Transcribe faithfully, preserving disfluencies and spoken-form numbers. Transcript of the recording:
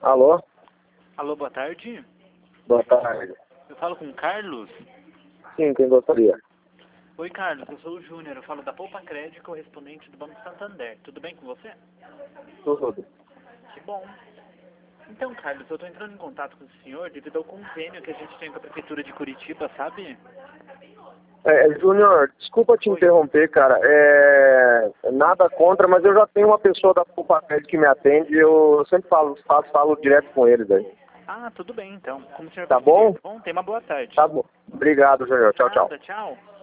Alô? Alô, boa tarde. Boa tarde. Eu falo com o Carlos. Sim, quem gostaria? Oi, Carlos, eu sou o Júnior. Eu falo da Poupa Crédito, correspondente do Banco Santander. Tudo bem com você? Tudo. Que bom. Então, Carlos, eu estou entrando em contato com o senhor devido ao convênio que a gente tem com a Prefeitura de Curitiba, sabe? É, Júnior, desculpa te Oi. interromper, cara. É, nada contra, mas eu já tenho uma pessoa da Poupa Crédito que me atende e eu sempre falo, faço, falo direto com eles aí. Ah, tudo bem, então. Como o senhor Tá preferir, bom? tá bom? Tenha uma boa tarde. Tá bom. Obrigado, Júnior. Tchau, tchau. Nada, tchau.